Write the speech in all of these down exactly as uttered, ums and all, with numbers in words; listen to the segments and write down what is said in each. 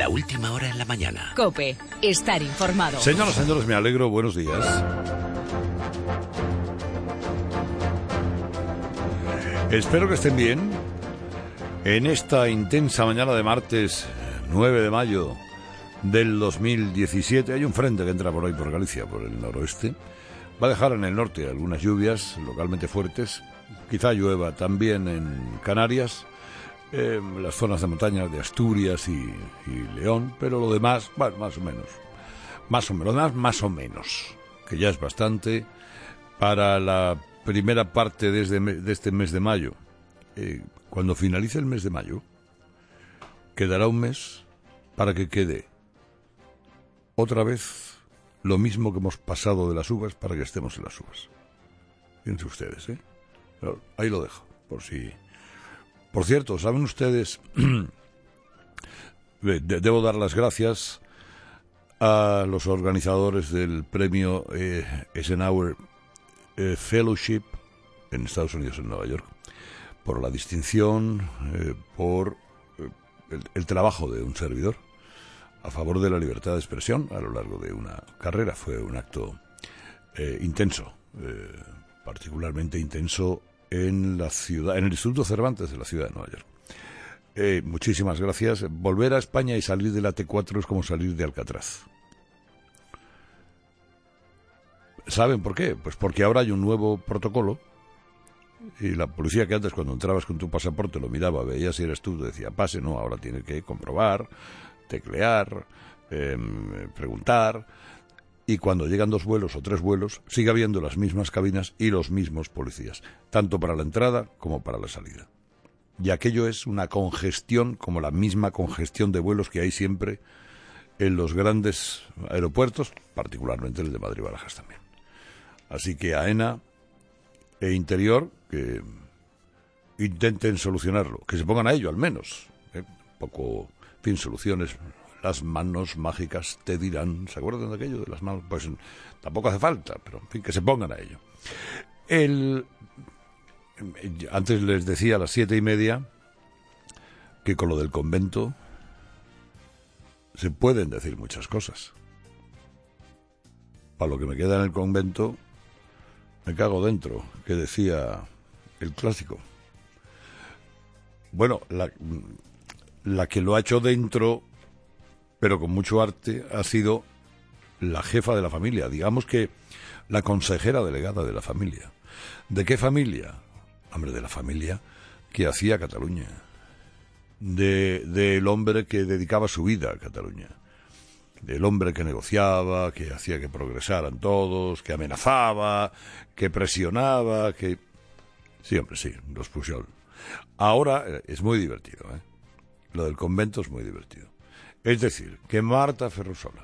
La última hora en la mañana. COPE. Estar informado. Señoras y señores, me alegro. Buenos días. Espero que estén bien. En esta intensa mañana de martes nueve de mayo del dos mil diecisiete hay un frente que entra por ahí por Galicia, por el noroeste. Va a dejar en el norte algunas lluvias localmente fuertes. Quizá llueva también en Canarias, en las zonas de montaña de Asturias y, y León, pero lo demás, bueno, más o menos. Más o menos, lo demás más o menos, que ya es bastante para la primera parte de este, de este mes de mayo. Eh, cuando finalice el mes de mayo, quedará un mes para que quede otra vez lo mismo que hemos pasado de las uvas para que estemos en las uvas. Fíjense ustedes, ¿eh? Pero ahí lo dejo, por si... Por cierto, ¿saben ustedes? Debo dar las gracias a los organizadores del premio eh, Eisenhower eh, Fellowship en Estados Unidos, en Nueva York, por la distinción, eh, por eh, el, el trabajo de un servidor a favor de la libertad de expresión a lo largo de una carrera. Fue un acto eh, intenso, eh, particularmente intenso en la ciudad, en el Instituto Cervantes de la ciudad de Nueva York. Eh, muchísimas gracias. Volver a España y salir de la T cuatro es como salir de Alcatraz. ¿Saben por qué? Pues porque ahora hay un nuevo protocolo y la policía, que antes cuando entrabas con tu pasaporte lo miraba, veía si eres tú, te decía pase, no, ahora tiene que comprobar, teclear, eh, preguntar. Y cuando llegan dos vuelos o tres vuelos, sigue habiendo las mismas cabinas y los mismos policías, tanto para la entrada como para la salida. Y aquello es una congestión, como la misma congestión de vuelos que hay siempre en los grandes aeropuertos, particularmente el de Madrid-Barajas también. Así que AENA e Interior, que intenten solucionarlo, que se pongan a ello al menos. ¿eh? Poco, en fin, soluciones... Las manos mágicas te dirán. ¿Se acuerdan de aquello de las manos? Pues tampoco hace falta, pero en fin, que se pongan a ello. El, antes les decía a las siete y media que con lo del convento se pueden decir muchas cosas. Para lo que me queda en el convento, me cago dentro, que decía el clásico. Bueno, la, la que lo ha hecho dentro, pero con mucho arte, ha sido la jefa de la familia, digamos que la consejera delegada de la familia. ¿De qué familia? Hombre, de la familia que hacía Cataluña, de del hombre que dedicaba su vida a Cataluña, del hombre que negociaba, que hacía que progresaran todos, que amenazaba, que presionaba, que... Sí, hombre, sí, los Pujol. Ahora es muy divertido, ¿eh? Lo del convento es muy divertido. Es decir, que Marta Ferrusola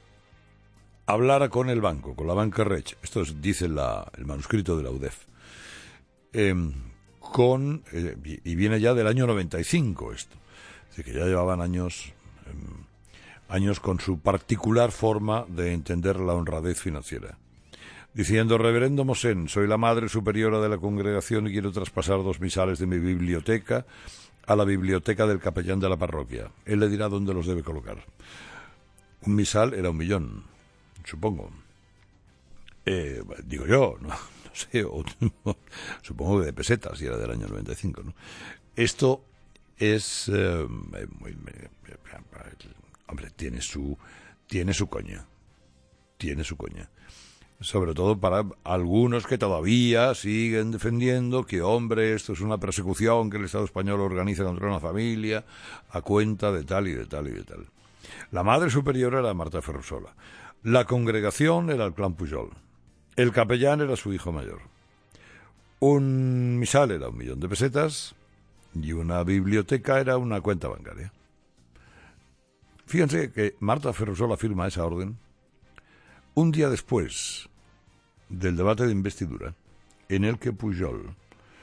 hablara con el banco, con la banca Rech, esto es, dice la, el manuscrito de la U D E F, eh, con, eh, y viene ya del año noventa y cinco esto, es decir, que ya llevaban años, eh, años con su particular forma de entender la honradez financiera, diciendo: reverendo Mosén, soy la madre superiora de la congregación y quiero traspasar dos misales de mi biblioteca a la biblioteca del capellán de la parroquia. Él le dirá dónde los debe colocar. Un misal era un millón, supongo. Eh, digo yo, no, no sé, o, supongo que de pesetas, si era del año noventa y cinco, ¿no? Esto es... Eh, muy, hombre, tiene su, tiene su coña. Tiene su coña. Sobre todo para algunos que todavía siguen defendiendo que, hombre, esto es una persecución que el Estado español organiza contra una familia a cuenta de tal y de tal y de tal. La madre superior era Marta Ferrusola. La congregación era el clan Pujol. El capellán era su hijo mayor. Un misal era un millón de pesetas y una biblioteca era una cuenta bancaria. Fíjense que Marta Ferrusola firma esa orden un día después del debate de investidura, en el que Pujol,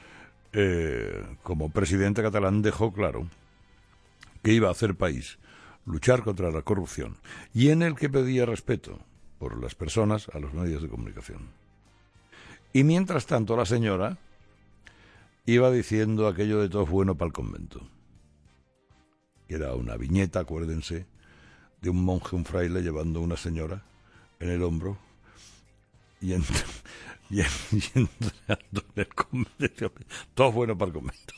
eh, como presidente catalán, dejó claro que iba a hacer país, luchar contra la corrupción, y en el que pedía respeto por las personas a los medios de comunicación. Y mientras tanto la señora iba diciendo aquello de todo es bueno para el convento. Era una viñeta, acuérdense, de un monje, un fraile, llevando una señora en el hombro y, en, y, en, y entrando en el convento. Todo bueno para el convento.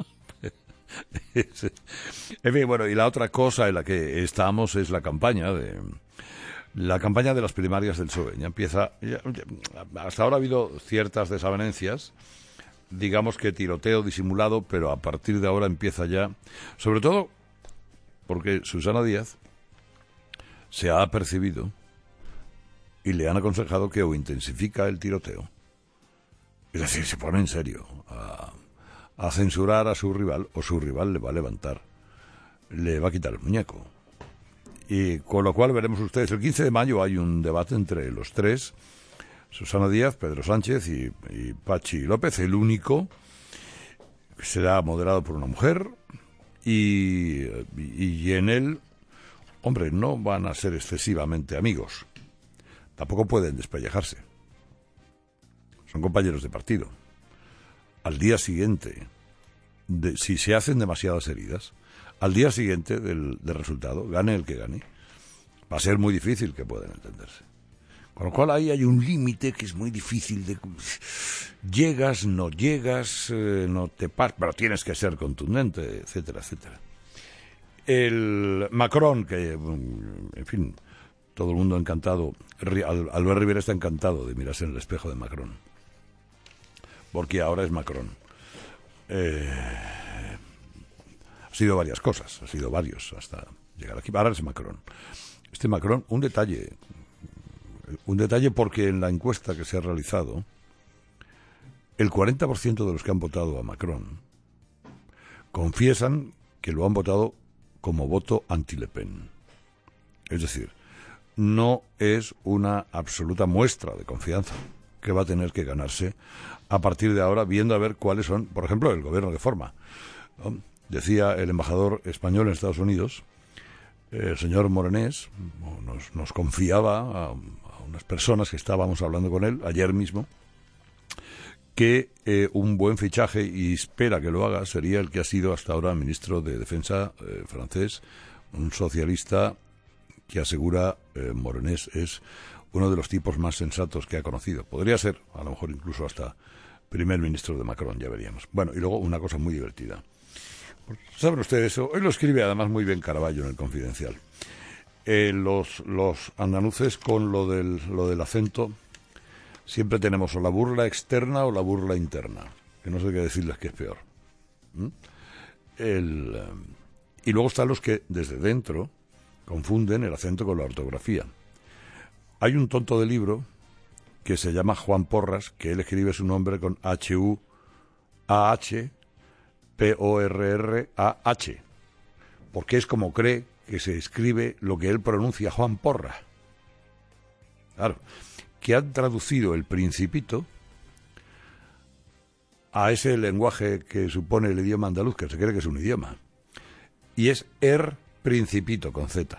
En fin, bueno, y la otra cosa en la que estamos es la campaña de la campaña de las primarias del P S O E. Ya empieza, ya, hasta ahora ha habido ciertas desavenencias, digamos que tiroteo disimulado, pero a partir de ahora empieza ya, sobre todo porque Susana Díaz se ha apercibido y le han aconsejado que o intensifica el tiroteo, es decir, se pone en serio a a censurar a su rival, o su rival le va a levantar, le va a quitar el muñeco. Y con lo cual veremos ustedes, el quince de mayo hay un debate entre los tres, Susana Díaz, Pedro Sánchez y, y Pachi López, el único que será moderado por una mujer, y, y, y en él, hombre, no van a ser excesivamente amigos, tampoco pueden despellejarse, son compañeros de partido. Al día siguiente, de, si se hacen demasiadas heridas, al día siguiente del, del resultado, gane el que gane, va a ser muy difícil que puedan entenderse. Con lo cual ahí hay un límite que es muy difícil de... Llegas, no llegas, eh, no te pasas, pero tienes que ser contundente, etcétera, etcétera. El Macron, que, en fin, todo el mundo encantado, Albert Rivera está encantado de mirarse en el espejo de Macron, porque ahora es Macron. Eh, ha sido varias cosas, ha sido varios hasta llegar aquí. Ahora es Macron. Este Macron, un detalle, un detalle porque en la encuesta que se ha realizado, el cuarenta por ciento de los que han votado a Macron confiesan que lo han votado como voto anti-Le Pen. Es decir, no es una absoluta muestra de confianza que va a tener que ganarse a partir de ahora, viendo a ver cuáles son, por ejemplo, el gobierno que forma, ¿no? Decía el embajador español en Estados Unidos, el señor Morenés, nos, nos confiaba a, a unas personas que estábamos hablando con él ayer mismo, que eh, un buen fichaje, y espera que lo haga, sería el que ha sido hasta ahora ministro de Defensa eh, francés, un socialista que asegura eh, Morenés es uno de los tipos más sensatos que ha conocido. Podría ser, a lo mejor incluso hasta primer ministro de Macron, ya veríamos. Bueno, y luego una cosa muy divertida. ¿Saben ustedes eso? Hoy lo escribe además muy bien Caraballo en el Confidencial. Eh, los, los andaluces con lo del, lo del acento, siempre tenemos o la burla externa o la burla interna, que no sé qué decirles que es peor. ¿Mm? El, y luego están los que desde dentro confunden el acento con la ortografía. Hay un tonto de libro que se llama Juan Porras, que él escribe su nombre con H U A H P O R R A H, porque es como cree que se escribe lo que él pronuncia, Juan Porra. Claro, que han traducido el Principito a ese lenguaje que supone el idioma andaluz, que se cree que es un idioma, y es Er Principito con Z.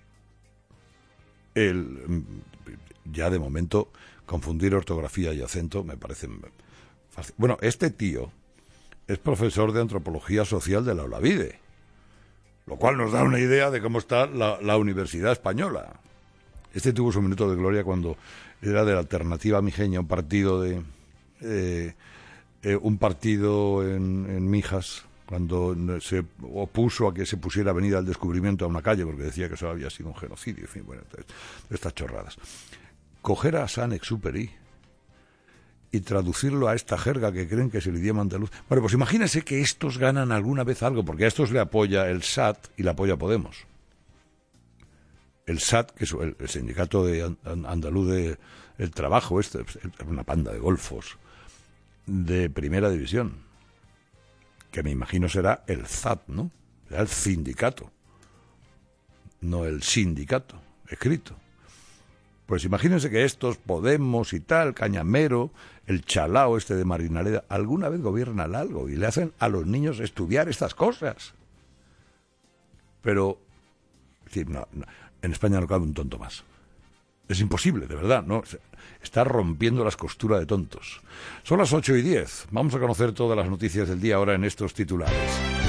El, ya de momento, confundir ortografía y acento me parece fácil. Bueno, este tío es profesor de antropología social de la Olavide, lo cual nos da una idea de cómo está la, la universidad española. Este tuvo su minuto de gloria cuando era de la Alternativa Mijeña, un partido de eh, eh, un partido en, en Mijas, cuando se opuso a que se pusiera Avenida del Descubrimiento a una calle porque decía que eso había sido un genocidio, en fin, bueno, estas chorradas. Coger a Saint-Exupéry y traducirlo a esta jerga que creen que es el idioma andaluz. Bueno, pues imagínense que estos ganan alguna vez algo, porque a estos le apoya el S A T y le apoya Podemos. El S A T, que es el, el sindicato de andaluz de el trabajo, este, es una panda de golfos de primera división, que me imagino será el Z A T, ¿no? Será el sindicato, no el sindicato, escrito. Pues imagínense que estos Podemos y tal, Cañamero, el chalao este de Marinaleda, alguna vez gobiernan algo y le hacen a los niños estudiar estas cosas. Pero, es decir, no, no, en España no cabe un tonto más. Es imposible, de verdad, ¿no? Está rompiendo las costuras de tontos. Son las ocho y diez. Vamos a conocer todas las noticias del día ahora en estos titulares.